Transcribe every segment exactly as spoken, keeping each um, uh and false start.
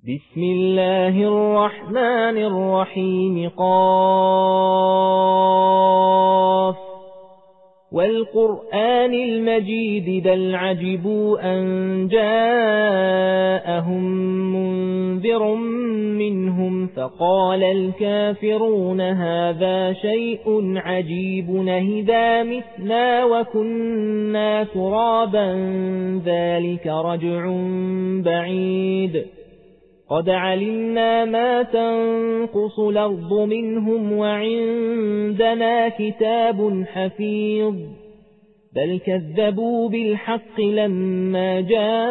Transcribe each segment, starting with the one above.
بسم الله الرحمن الرحيم. قاف والقرآن المجيد بل عجبوا أن جاءهم منذر منهم فقال الكافرون هذا شيء عجيب أإذا متنا وكنا ترابا ذلك رجع بعيد قد علمنا ما تنقص الأرض منهم وعندنا كتاب حفيظ بل كذبوا بالحق لما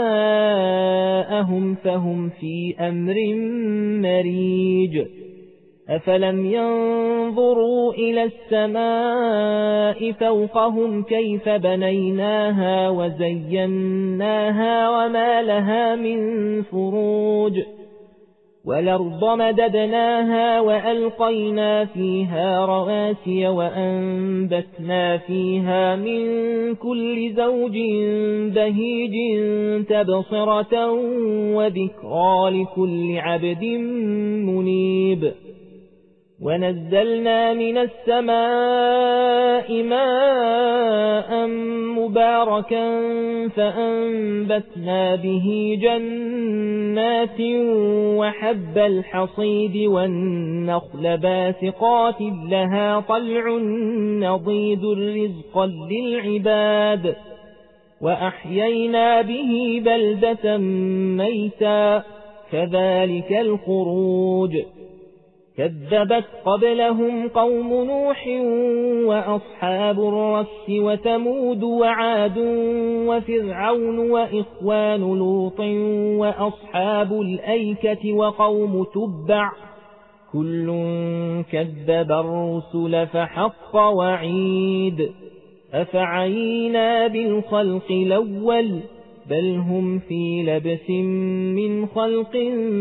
جاءهم فهم في أمر مريج أفلم ينظروا إلى السماء فوقهم كيف بنيناها وزيناها وما لها من فروج والأرض مددناها وألقينا فيها رواسي وأنبتنا فيها من كل زوج بهيج تبصرة وذكرى لكل عبد منيب ونزلنا من السماء ماء مباركا فأنبتنا به جنات وحب الحصيد والنخل باسقات لها طلع نضيد رزقا للعباد وأحيينا به بلدة ميتا كذلك الخروج كذبت قبلهم قوم نوح وأصحاب الرس وثمود وعاد وفرعون وإخوان لوط وأصحاب الأيكة وقوم تبع كل كذب الرسل فحق وعيد أفعينا بالخلق الأول بل هم في لبس من خلق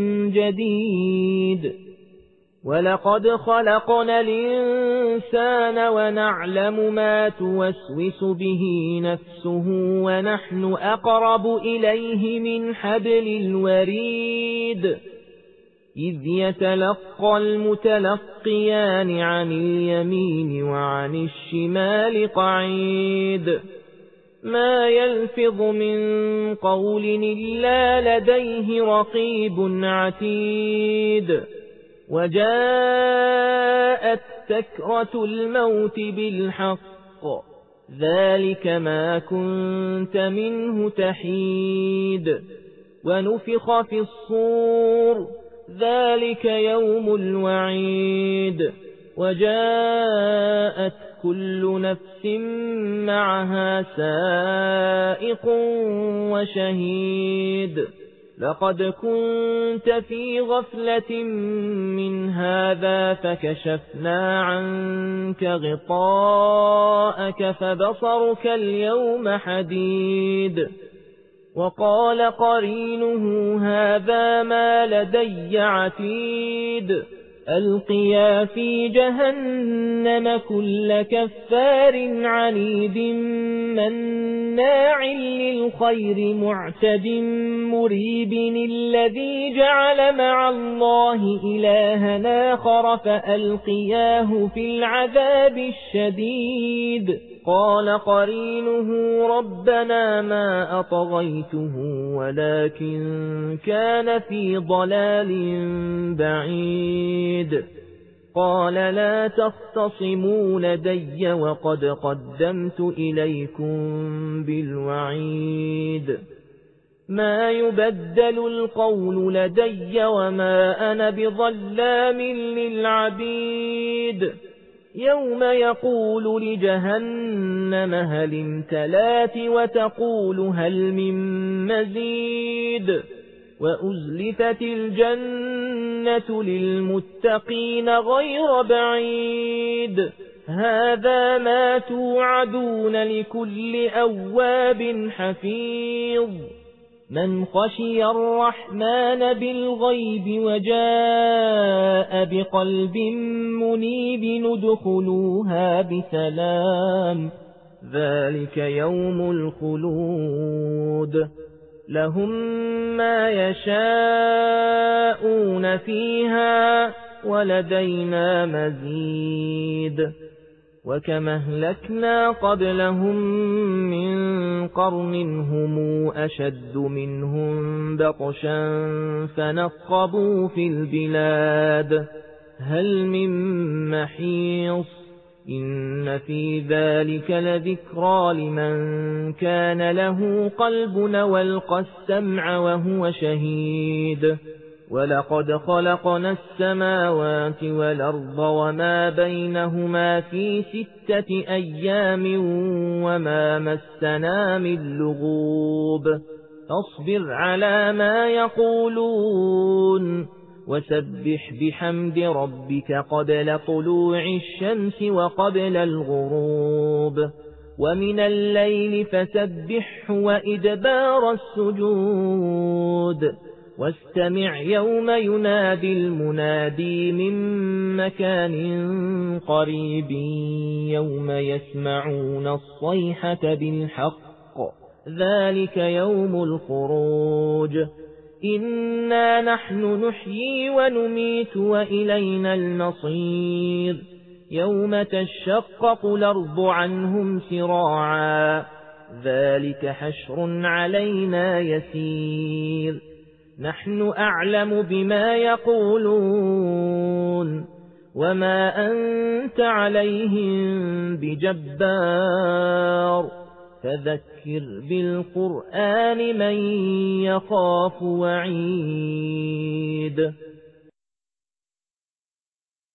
جديد ولقد خلقنا الإنسان ونعلم ما توسوس به نفسه ونحن أقرب إليه من حبل الوريد إذ يتلقى المتلقيان عن اليمين وعن الشمال قعيد ما يلفظ من قول إلا لديه رقيب عتيد وجاءت سكرة الموت بالحق ذلك ما كنت منه تحيد ونفخ في الصور ذلك يوم الوعيد وجاءت كل نفس معها سائق وشهيد لقد كنت في غفلة من هذا فكشفنا عنك غطاءك فبصرك اليوم حديد وقال قرينه هذا ما لدي عتيد ألقيا في جهنم كل كفار عنيد مناع للخير معتد مريب الذي جعل مع الله إلها آخر فألقياه في العذاب الشديد قال قرينه ربنا ما أطغيته ولكن كان في ضلال بعيد قال لا تختصموا لدي وقد قدمت إليكم بالوعيد ما يبدل القول لدي وما أنا بظلام للعبيد يوم يقول لجهنم هل امتلات وتقول هل من مزيد وأزلفت الجنة للمتقين غير بعيد هذا ما توعدون لكل أواب حفيظ من خشي الرحمن بالغيب وجاء بقلب منيب ندخلوها بسلام ذلك يوم الخلود لهم ما يشاءون فيها ولدينا مزيد وكما أهلكنا قبلهم من قرن هم أشد منهم بطشا فنقبوا في البلاد هل من محيص إن في ذلك لذكرى لمن كان له قلب والقى السمع وهو شهيد ولقد خلقنا السماوات والأرض وما بينهما في ستة أيام وما مسنا من لغوب فاصبر على ما يقولون وسبح بحمد ربك قبل طلوع الشمس وقبل الغروب ومن الليل فسبح وإدبار السجود واستمع يوم ينادي المنادي من مكان قريب يوم يسمعون الصيحة بالحق ذلك يوم الخروج إنا نحن نحيي ونميت وإلينا المصير يوم تشقق الأرض عنهم سراعا ذلك حشر علينا يسير نحن أعلم بما يقولون وما أنت عليهم بجبار فذكر بالقرآن من يخاف وعيد